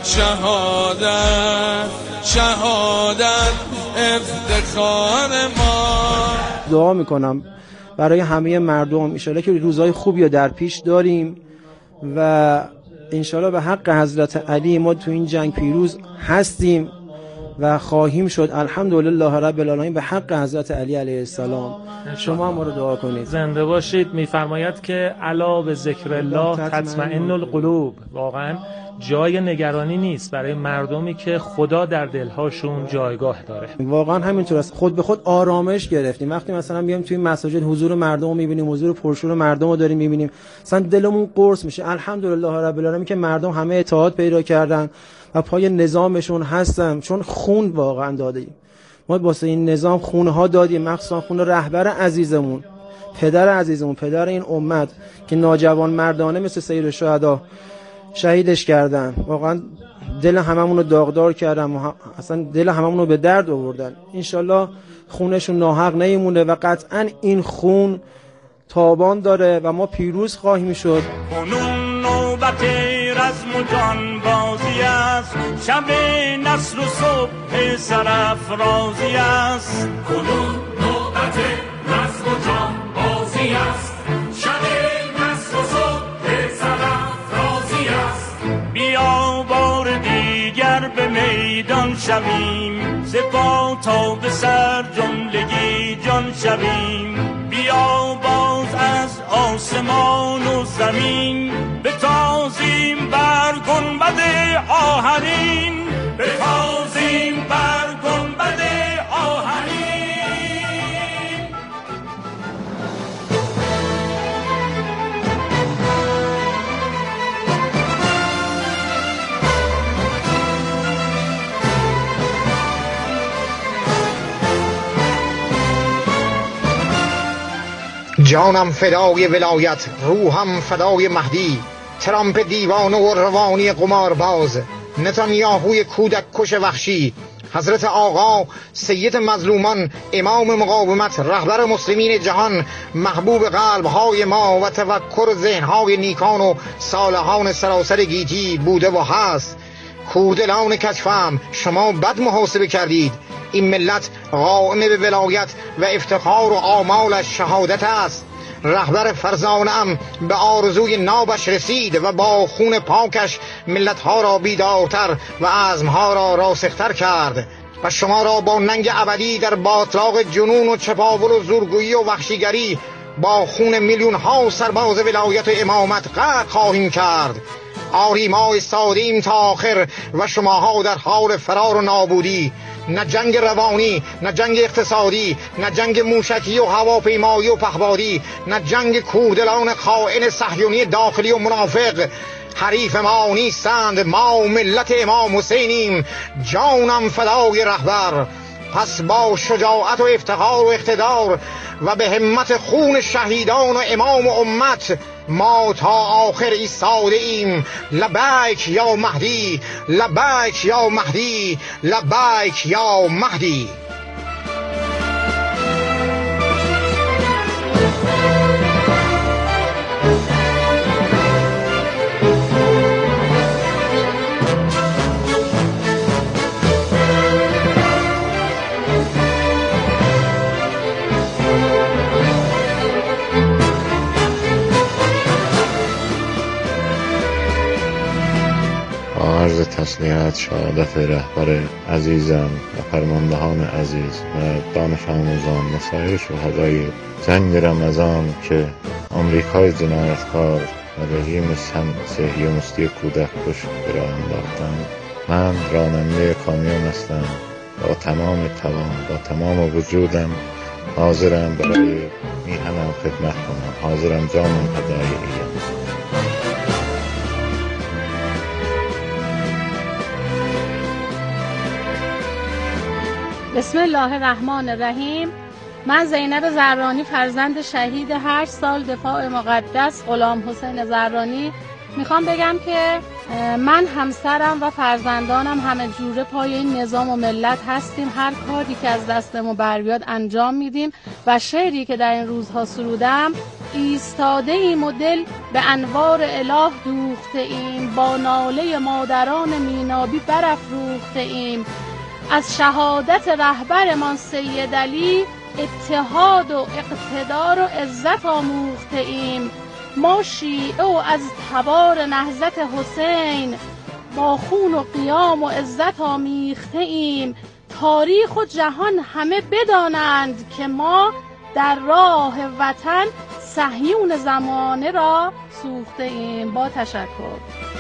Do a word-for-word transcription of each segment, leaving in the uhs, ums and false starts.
شهادت شهادت افتخار ما. دعا میکنم برای همه مردم انشالله که روزهای خوبی رو در پیش داریم و انشالله به حق حضرت علی ما تو این جنگ پیروز هستیم و خواهیم شد. الحمدلله رب العالمین به حق حضرت علی علیه السلام. شما هم ما رو دعا کنید. زنده باشید. میفرماید که الا به ذکر الله تطمئن القلوب. واقعا جای نگرانی نیست برای مردمی که خدا در دلهاشون جایگاه داره. واقعا همینطور است. خود به خود آرامش گرفتیم وقتی مثلا میایم توی مساجد حضور مردم رو میبینیم، حضور پرشور مردم رو داریم میبینیم، مثلا دلمون قرص میشه. الحمدلله رب العالمین که مردم همه اتحاد پیدا کردن و پای نظامشون هستن، چون خون واقعا دادیم. ما واسه این نظام خونها دادیم، مخصوصا خون رهبر عزیزمون، پدر عزیزمون، پدر این امت که ناجوان مردانه مثل سید الشهدا شهیدش کردن. واقعا دل هممون رو داغدار کردن، اصلا دل هممون رو به درد آوردن. انشالله خونشون ناحق نمیمونه و قطعا این خون تابان داره و ما پیروز خواهیم شد. کنون نوبت رزم و جان بازی است، شب نصر و صبح سرافرازی است. کنون نوبت رزم و جان بازی است، شب نصر و صبح سرافرازی است. بیا بار دیگر به میدان شویم، سپاه تا به سر جملگی جان شویم. بیا باز از آسمان و زمین، بتازیم بر گنبد آهنین، بتازیم بر گنبد آهنین. جانم فدای ولایت، روحم فدای مهدی، ترامپ دیوانه و روانی قمارباز، نتانیاهوی کودک کش وحشی، حضرت آقا سید مظلومان، امام مقاومت، رهبر مسلمین جهان، محبوب قلب‌های ما و تفکر ذهن‌های نیکان و صالحان سراسر گیتی بوده و هست. کودلان کشفم، شما بد محاسبه کردید. این ملت قائم به ولایت و افتخار و آمالش شهادت است. رهبر فرزانه‌ام به آرزوی نابش رسید و با خون پاکش ملت‌ها را بیدارتر و عزم‌ها را راسختر کرد و شما را با ننگ ابدی در باطلاق جنون و چپاول و زورگویی و وحشیگری با خون میلیون‌ها سرباز ولایت و امامت غرق خواهیم کرد. آری ما ایستادیم تا آخر و شماها در حال فرار و نابودی. نه جنگ روانی، نه جنگ اقتصادی، نه جنگ موشکی و هواپیمایی و پهپادی، نه جنگ کودلان خائن صهیونی داخلی و منافق. حریف ما نیستند، ما ملت امام حسینیم. جانم فدای رهبر. پس با شجاعت و افتخار و اقتدار و به همت خون شهیدان و امام و امت ما تا آخر ایستاده ایم. لبیک یا مهدی، لبیک یا مهدی، لبیک یا مهدی. عرض تسلیت شهادت رهبر عزیزم و فرماندهان عزیز و دانش آموزان و سایر شهدای جنگ رمضان که آمریکای جنایتکار و رژیم صهیونیستی کودک کش به راه انداختند. من راننده کامیون هستم، با تمام توان، با تمام وجودم حاضرم برای میهنم خدمت کنم، حاضرم جانم فدای ایم. بسم الله الرحمن الرحیم. من زینب زرانی، فرزند شهید هشت سال دفاع مقدس غلام حسین زرانی، میخوام بگم که من، همسرم و فرزندانم همه جوره پای این نظام و ملت هستیم. هر کاری که از دستمون بر بیاد انجام میدیم و شعری که در این روزها سرودم: ایستاده ایم و دل به انوار اله دوخته ایم، با ناله مادران مینابی برافروخته ایم، از شهادت رهبرمان سید علی اتحاد و اقتدار و عزت آموخته ایم. ما شیعه و از تبار نهضت حسین با خون و قیام و عزت آمیخته ایم. تاریخ و جهان همه بدانند که ما در راه وطن صهیون زمانه را سوخته ایم. با تشکر.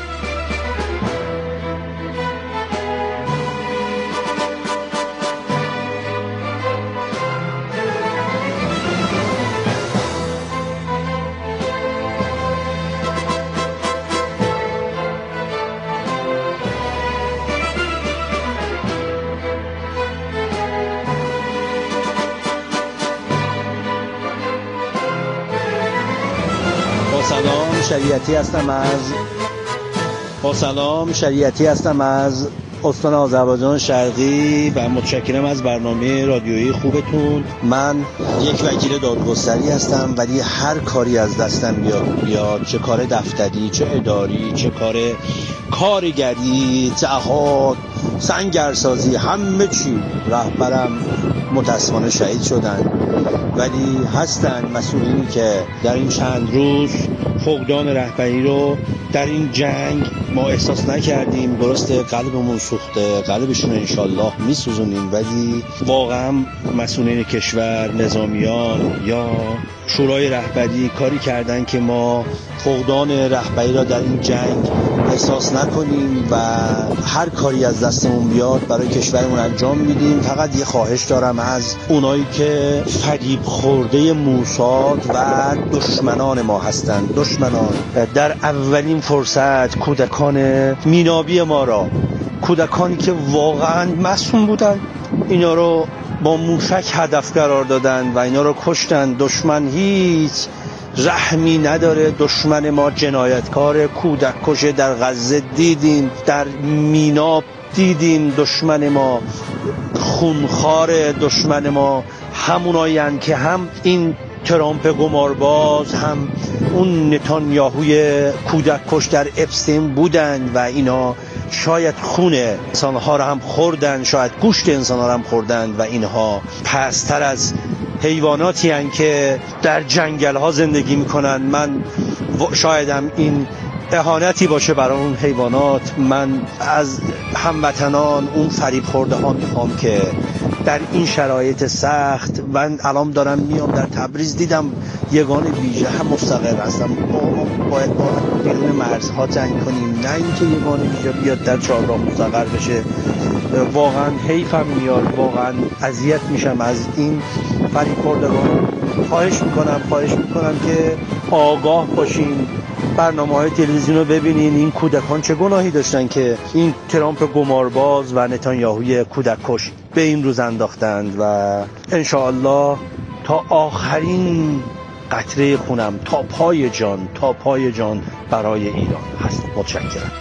سلام، شریعتی هستم از با سلام شریعتی هستم از استان آذربایجان شرقی و متشکرم از برنامه رادیویی خوبتون. من یک وکیل دادگستری هستم، ولی هر کاری از دستم بیاد بیاد، چه کار دفتری، چه اداری، چه کار کارگری، تعهد، سنگرسازی، همه چی. رهبرم متاسفانه شهید شدن، ولی هستن مسئولینی که در این چند روز فقدان رهبری رو در این جنگ ما احساس نکردیم. درسته قلبمون سوخته، قلبشون انشالله میسوزونیم، ولی واقعا مسئولین کشور، نظامیان یا شورای رهبری کاری کردن که ما فقدان رهبری را در این جنگ احساس نکنیم و هر کاری از دستمون بیاد برای کشورمون انجام میدیم. فقط یه خواهش دارم از اونایی که فریب خورده موساد و دشمنان ما هستند، دشمنان در اولین فرصت کودکان مینابی ما را، کودکانی که واقعا معصوم بودن، اینا رو با موشک هدف قرار دادن و اینا رو کشتن. دشمن هیچ رحمی نداره. دشمن ما جنایتکار، کودک کشه در غزه دیدیم، در مینا دیدیم. دشمن ما خونخوار، دشمن ما همونایین که هم این ترامپ گمارباز، هم اون نتانیاهوی کودک کش در اپستین بودن و اینا شاید خون انسانها را هم خوردن، شاید گوشت انسانها را هم خوردن و اینها پستر از حیواناتی هستند که در جنگل ها زندگی میکنن. من شایدم این اهانتی باشه برای اون حیوانات. من از هموطنان اون فریب خورده ها میخوام که در این شرایط سخت، من الان دارم میام در تبریز، دیدم یگان ویژه هم مستقر هستم. ما باید با بیرون مرزها جنگ کنیم، نه اینکه یگان ویژه بیاد در چهارراه مستقر بشه. واقعا حیفم میاد، واقعا اذیت میشم از این فریب خوردگان. خواهش میکنم خواهش میکنم که آگاه باشین، برنامه‌های تلویزیون رو ببینین. این کودکان چه گناهی داشتن که این ترامپ گمارباز و نتانیاهوی کودک کش به این روز انداختند و انشاءالله تا آخرین قطره خونم، تا پای جان، تا پای جان برای ایران هست. متشکرم.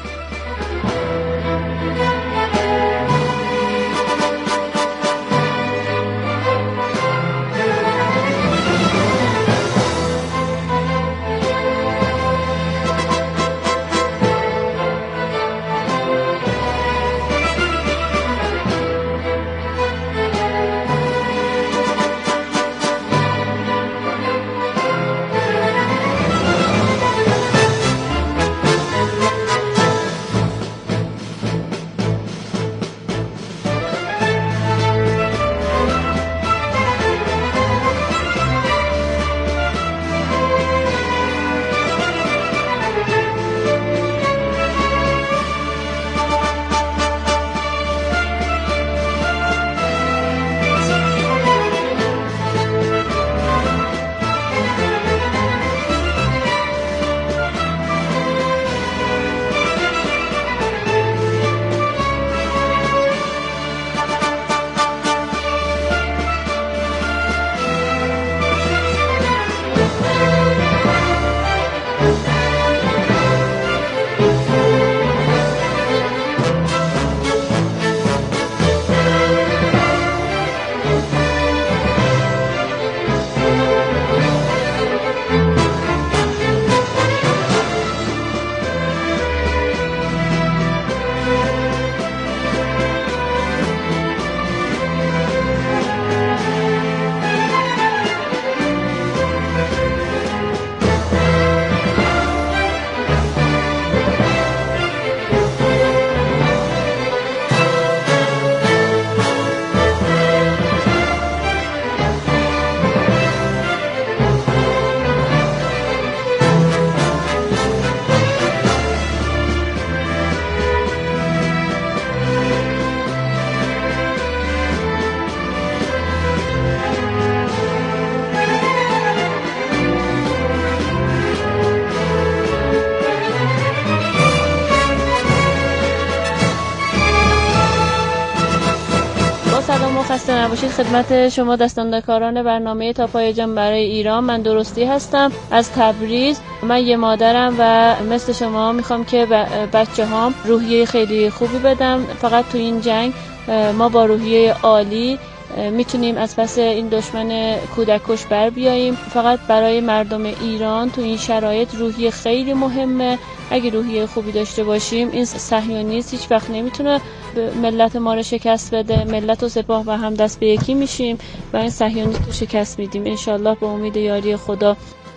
خسته نباشید. خدمت شما دستاندرکاران برنامه تا پای جان برای ایران، من درستی هستم از تبریز. من یه مادرم و مثل شما میخوام که بچه هام روحیه خیلی خوبی بدم. فقط تو این جنگ ما با روحیه عالی میتونیم از پس این دشمن کودک کش بر بیاییم. فقط برای مردم ایران تو این شرایط روحیه خیلی مهمه. اگه روحیه خوبی داشته باشیم، این صهیونیست هیچ وقت نمیتونه ملت ما رو شکست بده. ملت و سپاه و هم دست به یکی میشیم و این صهیونیست رو شکست میدیم انشالله به امید یاری خدا.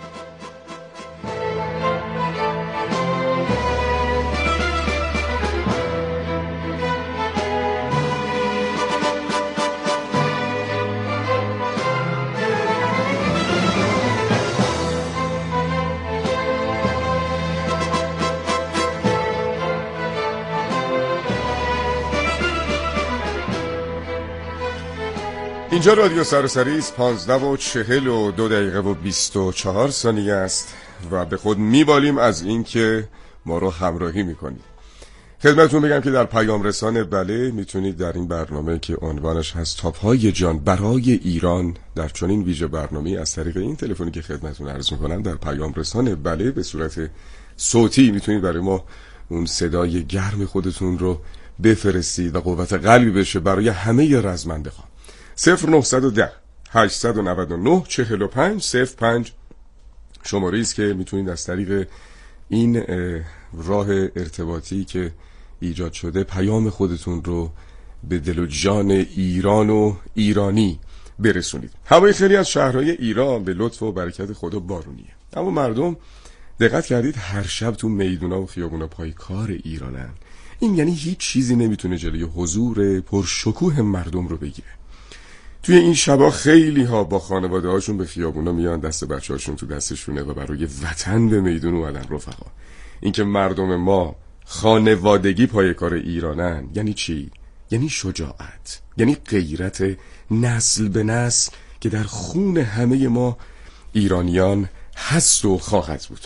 اینجا رادیو سراسری است. پانزده و چهل و دو دقیقه و بیست و چهار ثانیه است و به خود میبالیم از این که ما رو همراهی میکنید. خدمتتون بگم که در پیام رسان بله میتونید در این برنامه که عنوانش هست تا پای جان برای ایران، در چنین ویژه برنامه از طریق این تلفنی که خدمتتون عرض میکنم در پیام رسان بله به صورت صوتی میتونید برای ما اون صدای گرم خودتون رو بفرستید و قوت قلبی بشه برای همه رزمندگان. صفر نهصد و ده هشتصد و نود و نه چهل و پنج صفر پنج شماره است که میتونید از طریق این راه ارتباطی که ایجاد شده پیام خودتون رو به دل و جان ایران و ایرانی برسونید. هوای خیلی از شهرهای ایران به لطف و برکت خدا بارونیه، اما مردم دقت کردید هر شب تو میدونا و خیابونا پای کار ایرانن. این یعنی هیچ چیزی نمیتونه جلوی حضور پرشکوه مردم رو بگیره. توی این شبا خیلی ها با خانواده هاشون به خیابونا میان، دست بچه هاشون تو دستشونه و برای وطن به میدون اومدن. رفقا، اینکه مردم ما خانوادگی پای کار ایرانن یعنی چی؟ یعنی شجاعت، یعنی غیرت نسل به نسل که در خون همه ما ایرانیان هست و خواهد بود.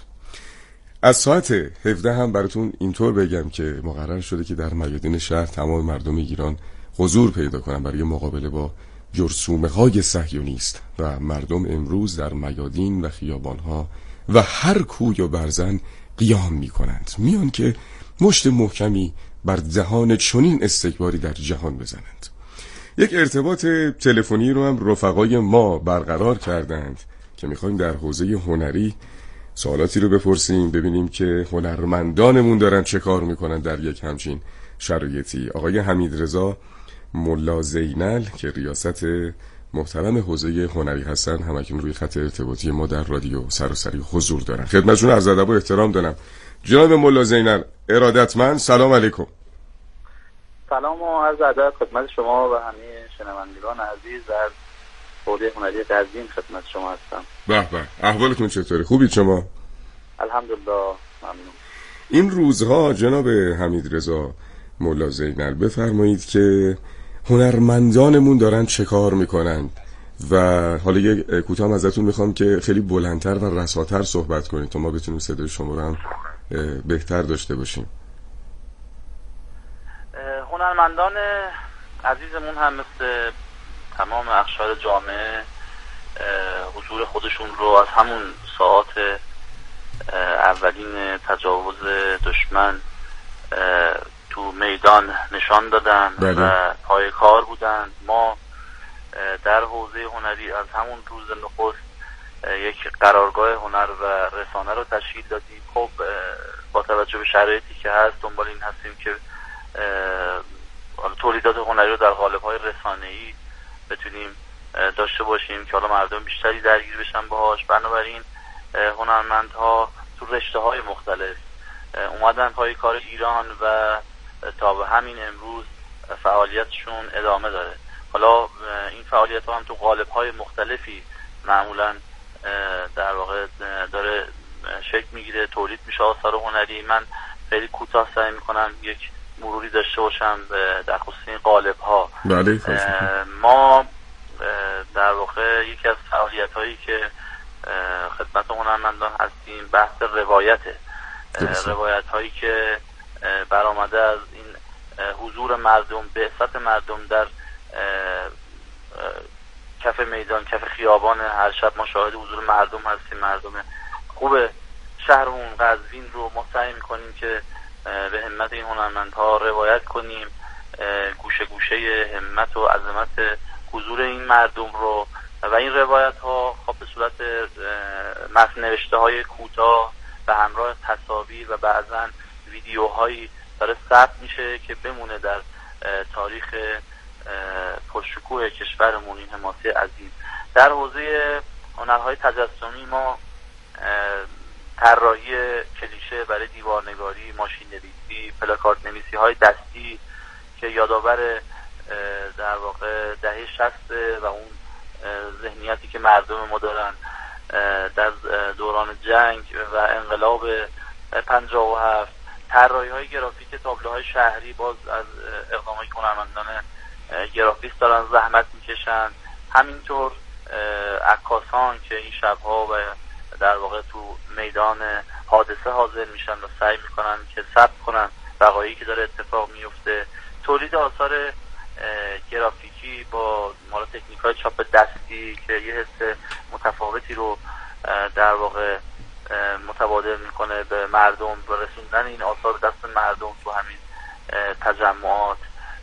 از ساعت هفده هم براتون اینطور بگم که مقرر شده که در میادین شهر تمام مردم ایران حضور پیدا کنن برای مقابله با جرثومه های صهیونیست و مردم امروز در میادین و خیابانها و هر کوی و برزن قیام می کنند، میان که مشت محکمی بر دهان چنین استکباری در جهان بزنند. یک ارتباط تلفنی رو هم رفقای ما برقرار کردند که میخوایم در حوزه هنری سوالاتی رو بپرسیم، ببینیم که هنرمندانمون دارن چه کار میکنن در یک همچین شرایطی. آقای حمیدرضا ملا زینل که ریاست محترم حوزه هنری هستن همکنون روی خط ارتباطی ما در رادیو سراسری حضور دارن. خدمتشون عرض ادب و احترام دارم. جناب ملا زینل ارادتمند، سلام علیکم. سلام و عرض ادب خدمت شما و همه شنوندگان عزیز در حوزه هنری قزوین خدمت شما هستم. به به، احوالتون چطوره؟ خوبید شما؟ الحمدلله ممنون. این روزها جناب حمیدرضا ملا زینل بفرمایید که هنرمندانمون دارن چه کار میکنن و حالا یک کوتاه ازتون میخوام که خیلی بلندتر و رساتر صحبت کنید تا ما بتونیم صدای شما رو هم بهتر داشته باشیم. هنرمندان عزیزمون هم مثل تمام اقشار جامعه حضور خودشون رو از همون ساعات اولین تجاوز دشمن تو میدان نشان دادن بله. و پای کار بودن. ما در حوزه هنری از همون روز نخست یک قرارگاه هنر و رسانه رو تشکیل دادیم. خب با توجه به شرایطی که هست دنبال این هستیم که تولیدات هنری رو در قالب‌های رسانه‌ای بتونیم داشته باشیم که حالا مردم بیشتری درگیر بشن باهاش. بنابراین هنرمندها تو رشته‌های مختلف اومدن پای کار ایران و تا به همین امروز فعالیتشون ادامه داره. حالا این فعالیت ها هم تو قالب‌های مختلفی معمولا در واقع داره شکل میگیره، تولید میشه آثار هنری. من خیلی کوتاه سعی میکنم یک مروری داشته باشم در خصوص این قالب‌ها. بله. ما در واقع یکی از فعالیت هایی که خدمت هنرمندان هستیم بحث روایته. روایت هایی که برآمده از این حضور مردم، بعثت مردم در کف میدان، کف خیابان هر شب ما شاهد حضور مردم هستیم. مردم خوب شهرمون قزوین رو ما سعی میکنیم که به همت این هنرمندها روایت کنیم، گوشه گوشه همت و عظمت حضور این مردم رو و این روایت ها خب به صورت متن نوشته های کوتاه به همراه تصاویر و بعضا ویدیوهایی داره ثبت میشه که بمونه در تاریخ پرشکوه کشورمون این حماسه عظیم. در حوزه هنرهای تجسمی ما طراحی کلیشه برای دیوارنگاری، ماشین نویسی، پلاکارد نویسی های دستی که یادآور در واقع دهه شصت و اون ذهنیتی که مردم ما دارن در دوران جنگ و انقلاب پنجاه و هفت، طراحی های گرافیک تابلوهای شهری باز از اقدامات هنرمندان گرافیست دارن زحمت میکشن. همینطور عکاسان که این شبها و در واقع تو میدان حادثه حاضر میشن و سعی میکنن که ثبت کنن وقایعی که داره اتفاق میفته. تولید آثار گرافیکی با مال تکنیک‌های چاپ دستی که یه حس متفاوتی رو در واقع متبادل میکنه به مردم و رسوندن این آثار دست مردم تو همین تجمعات.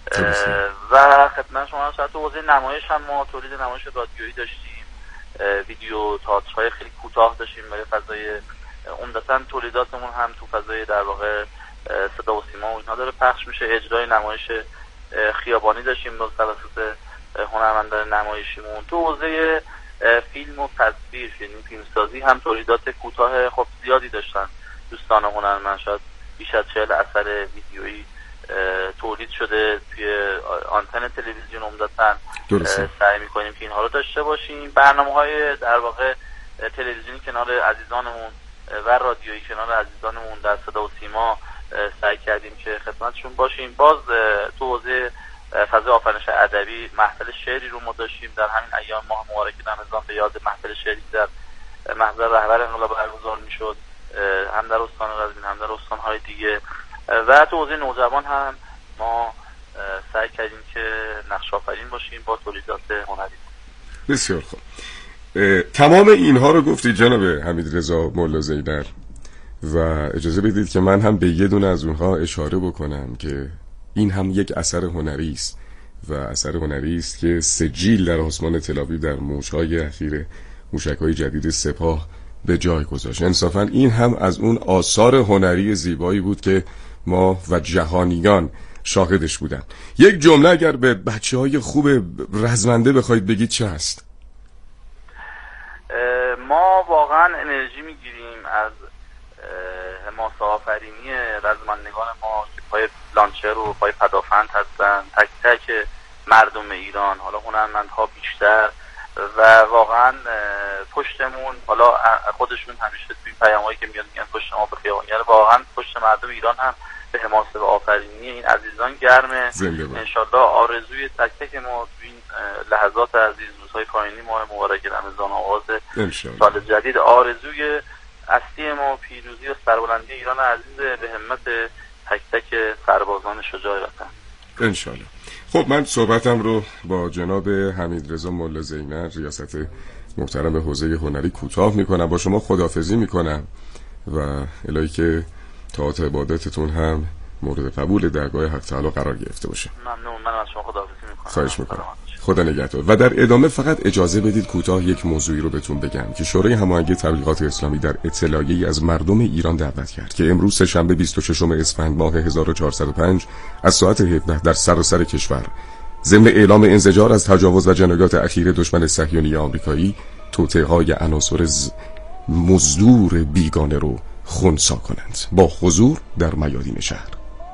و خدمت شما شاید تو حوزه نمایش هم ما تولید نمایش رادیویی داشتیم، ویدیو تئاترهای خیلی کوتاه داشتیم برای فضای عمدتاً تولیداتمون هم تو فضای در واقع صدا و سیما و اینها داره پخش میشه. اجرای نمایش خیابانی داشتیم با توسط هنرمندان نمایشیمون. تو حوزه فیلم و تصویر، فیلم فیلمسازی هم تولیدات کوتاه خب زیادی داشتن دوستان هنرمند. شاید بیش از چهل اثر ویدیویی تولید شده توی آنتن تلویزیون. عمدتاً سعی میکنیم که اینها رو داشته باشیم. برنامه‌های در واقع تلویزیونی کنار عزیزانمون و رادیویی کنار عزیزانمون در صدا و سیما سعی کردیم که خدمتشون باشیم. باز تو حوزه فضای آفرینش ادبی محفل شعری رو ما داشتیم در همین ایام ماه مبارک رمضان به یاد محفل شعری در محضر رهبر انقلاب برگزار میشد، هم در استان قزوین هم در استان‌های دیگه. و تو حوزه نوجوان هم ما سعی کردیم که نقش آفرین باشیم با تولیدات هنری. بسیار خوب. تمام اینها رو گفتی جناب حمیدرضا مولا زیدر و اجازه بدید که من هم به یه دونه از اونها اشاره بکنم که این هم یک اثر هنری است و اثر هنری است که سجیل در آسمان تل‌آویو در موج‌های اخیر موشک‌های جدید سپاه به جای گذاشت. انصافاً این هم از اون آثار هنری زیبایی بود که ما و جهانیان شاهدش بودن. یک جمله اگر به بچه‌های خوب رزمنده بخواید بگید چه هست؟ ما واقعا انرژی میگیریم از حماسه آفرینی رزمندگان ما که پای لانچر و پای پدافند هستن، تک تک مردم ایران، حالا هنرمندها بیشتر و واقعا پشتمون، حالا خودشون همیشه توی پیامایی که میاد میگن پشت ما به خیابانگر، واقعا پشت مردم ایران هم به حماسه و آفرینی این عزیزان گرمه. انشالله آرزوی تک تک ما توی این لحظات عزیز، روزهای پایانی ماه مبارک رمضان، آغاز سال جدید، آرزوی اصلی ما پیروزی و سربلندی ایران عزیز به همت تک تک سربازان شجاع وطن انشالله. خب من صحبتم رو با جناب حمیدرضا مولا زینر، ریاست محترم حوزه هنری کوتاه میکنم. با شما خداحافظی میکنم و الهی که طاعت عبادتتون هم مورد قبول درگاه حق تعالی قرار گرفته باشه. ممنون. من از شما خداحافظی میکنم. خواهش میکنم. خدا نگهدار. و در ادامه فقط اجازه بدید کوتاه یک موضوعی رو بهتون بگم که شورای هماهنگی تبلیغات اسلامی در اطلاعیه‌ای از مردم ایران دعوت کرد که امروز سه‌شنبه بیست و ششم اسفند ماه هزار و چهارصد و پنج از ساعت هفده در سراسر کشور ضمن اعلام انزجار از تجاوز و جنایات اخیر دشمن صهیونی آمریکایی توطئه‌های عناصر مزدور بیگانه رو خنثی کنند با حضور در میادین شهر.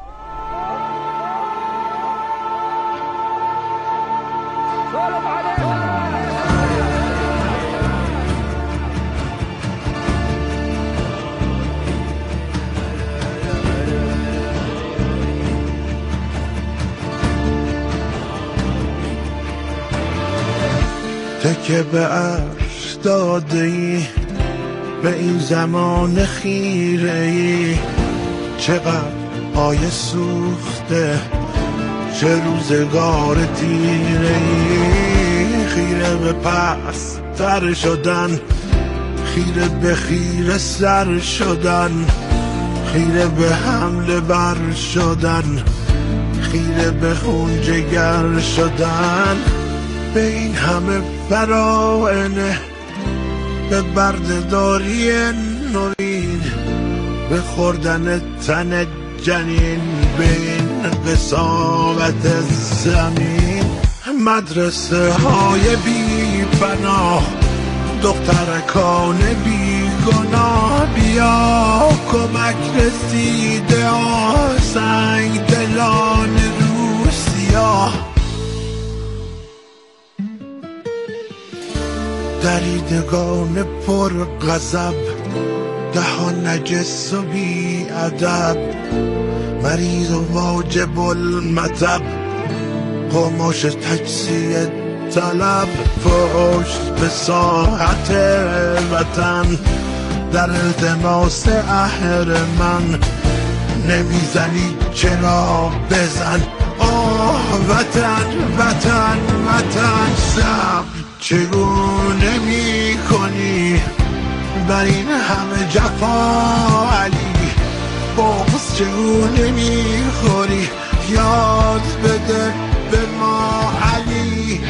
تکه به عرش داده ای به این زمان خیره ای، چقدر پای سوخته چه روزگار تیره ای. خیره به پس تر شدن، خیره به خیره سر شدن، خیره به حمله بر شدن، خیره به خون جگر شدن. به این همه براینه، به بردهداری نوین، به خوردن تن جنین، به این قساوت زمین. مدرسه های بی پناه، دخترکان بی گناه، بیا کمک رسیده آه، سنگ دلان روسیا. دریدگان پر غضب، دهان نجس و بی ادب، مریض و واجب المطب، قماش تجزیه طلب. پشت به ساحت وطن، در التماس اهرمن، نمیزنی چرا بزن. آه وطن وطن وطن، صبر چگونه می کنی بر این همه جفا علی؟ بغض چگونه می خوری؟ یاد بده به ما علی.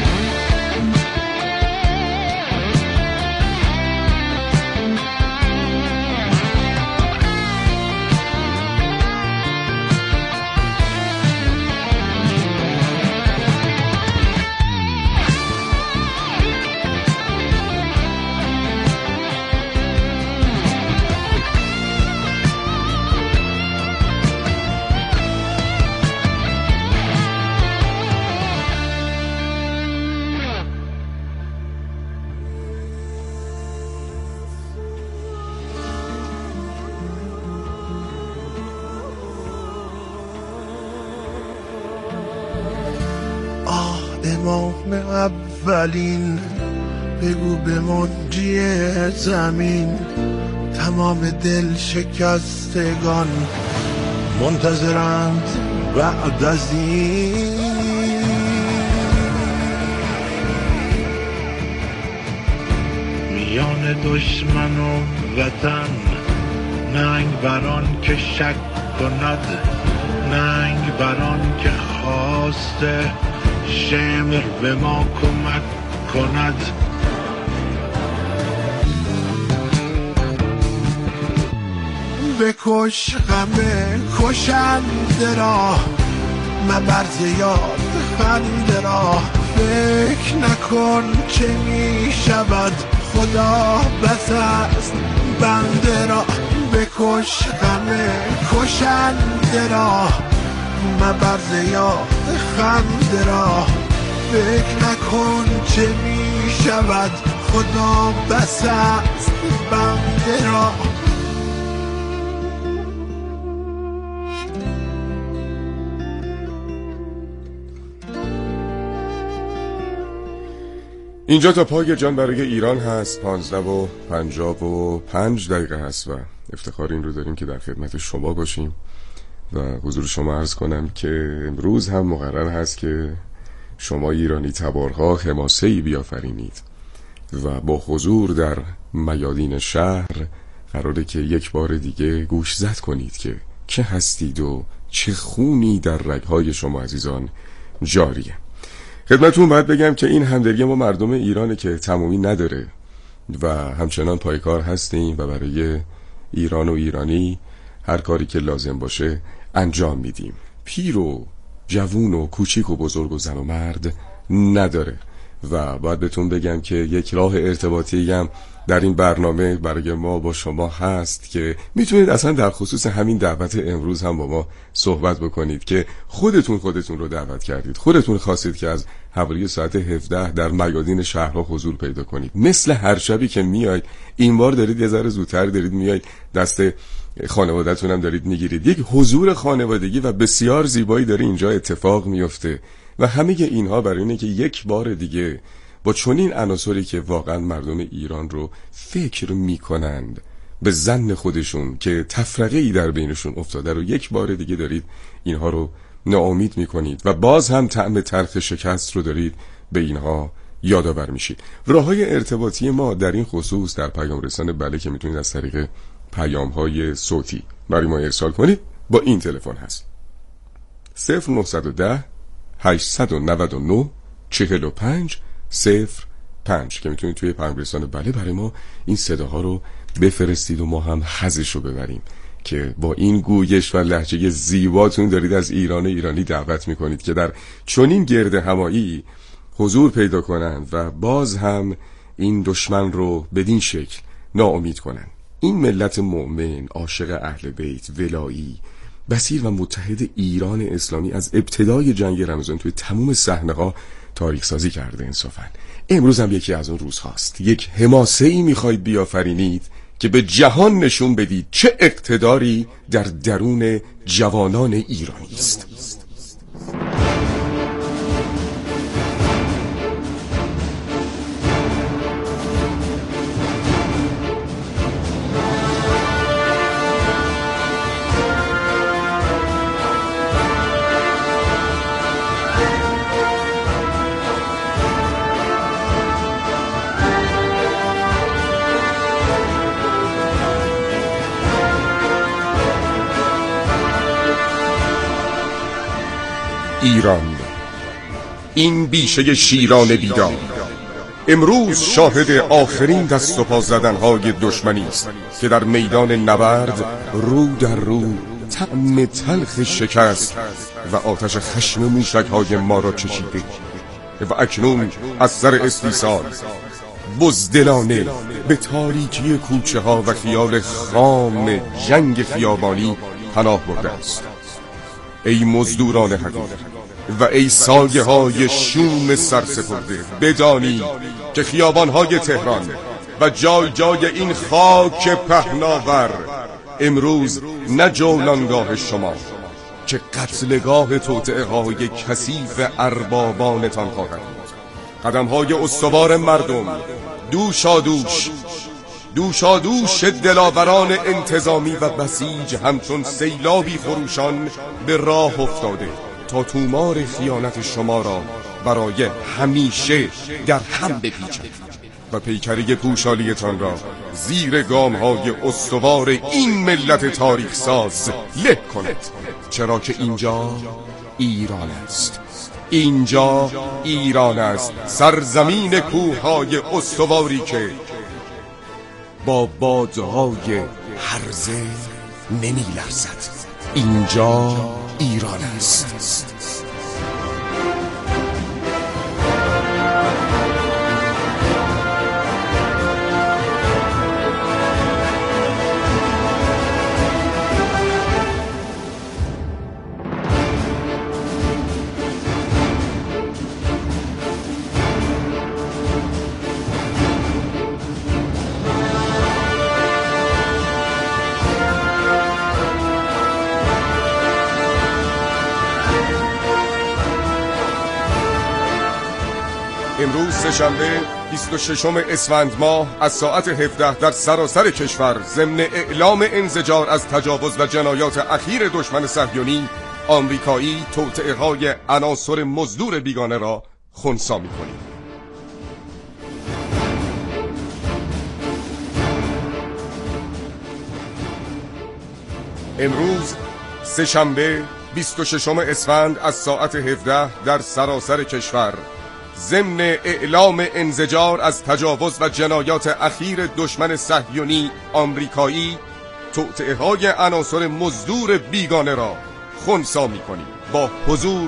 امام اولین، بگو به منجی زمین، تمام دل شکستگان منتظرند بعد از این. میان دشمن و وطن، ننگ بران که شک کند، ننگ بران که خواسته شمر به ما کمک کند. بکش غم کشنده را، مبر زیاد خنده را، فکر نکن چه می شود، خدا بس است بنده را. بکش غم کشنده را، مبر زیاد خنده را، فکر نکن چه می شود، خدا بس است بنده را. اینجا تا پای جان برای ایران هست. پانزده و پنجاه و پنج دقیقه هست و افتخار این رو داریم که در خدمت شما باشیم و حضور شما عرض کنم که امروز هم مقرر هست که شما ایرانی تبارها حماسه‌ای بیافرینید و با حضور در میادین شهر قراره که یک بار دیگه گوش زد کنید که چه هستید و چه خونی در رگهای شما عزیزان جاریه. خدمتون باید بگم که این همدلی ما مردم ایرانه که تمومی نداره و همچنان پایکار هستیم و برای ایران و ایرانی هر کاری که لازم باشه انجام میدیم. پیر و جوون و کوچیک و بزرگ و زن و مرد نداره و باید بهتون بگم که یک راه ارتباطی هم در این برنامه برای ما با شما هست که میتونید اصلا در خصوص همین دعوت امروز هم با ما صحبت بکنید که خودتون خودتون رو دعوت کردید، خودتون خواستید که از حوالی ساعت هفده در میادین شهرها حضور پیدا کنید. مثل هر شبی که میاید این بار دارید یه ذره زودتر دارید میاید، دست خانواده‌تون هم دارید میگیرید. یک حضور خانوادگی و بسیار زیبایی داره اینجا اتفاق میفته و همه اینها برای اینه که یک بار دیگه با چنین عناصری که واقعا مردم ایران رو فکر میکنند به ظن خودشون که تفرقه‌ای در بینشون افتاده رو یک بار دیگه دارید اینها رو ناامید میکنید و باز هم طعم تلخ شکست رو دارید به اینها یادآور میشید. راههای ارتباطی ما در این خصوص در پیام رسان بله که میتونید از طریق پیام های صوتی برای ما ارسال کنید با این تلفن هست صفر نهصد و ده هشتصد و نود و نه چهل و پنج صفر پنج که میتونید توی پیام رسان بله برای ما این صداها رو بفرستید و ما هم حظش رو ببریم که با این گویش و لهجه زیباتون دارید از ایران ایرانی دعوت میکنید که در چنین گرد همایی حضور پیدا کنند و باز هم این دشمن رو بدین شکل ناامید کنند. این ملت مؤمن، عاشق اهل بیت، ولایی، بصیر و متحد ایران اسلامی از ابتدای جنگ رمضان توی تمام صحنه‌ها تاریخ سازی کرده انصافاً. امروز هم یکی از اون روزهاست. یک حماسه‌ای میخواید بیافرینید که به جهان نشون بدید چه اقتداری در درون جوانان ایرانی است. ایران، این بیشه شیران بیدار، امروز شاهد آخرین دست و پا زدن‌های دشمنی است که در میدان نبرد رو در رو طعم تلخ شکست و آتش خشم موشک‌های ما را چشیده و اکنون از سر استیصال بزدلانه به تاریکی کوچه ها و خیال خام جنگ خیابانی پناه برده است. ای مزدوران حقیر و ای سایه های شوم سرسپرده، بدانی که خیابان های تهران و جای جای این خاک پهناور امروز نه جولانگاه شما که قتلگاه توطئه های کثیف اربابانتان خواهد بود. قدم های استوار مردم دوشادوش دوشادوش دلاوران انتظامی و بسیج همچون سیلابی خروشان به راه افتاده تا تومار خیانت شما را برای همیشه در هم بپیچد و پیکره پوشالیتان را زیر گام‌های استوار این ملت تاریخ ساز له کند، چرا که اینجا ایران است. اینجا ایران است، سرزمین کوه‌های استواری که با بادهای هرزه نمی لرزد. اینجا ایران است. امروز سه‌شنبه بیست و ششم اسفند ماه از ساعت هفده در سراسر کشور ضمن اعلام انزجار از تجاوز و جنایات اخیر دشمن صهیونی آمریکایی توطئه‌های عناصر مزدور بیگانه را خنثی می‌کنیم. امروز سه‌شنبه بیست و ششم اسفند از ساعت هفده در سراسر کشور ضمن اعلام انزجار از تجاوز و جنایات اخیر دشمن صهیونی آمریکایی توطئه‌های عناصر مزدور بیگانه را خنثی می‌کنیم. با حضور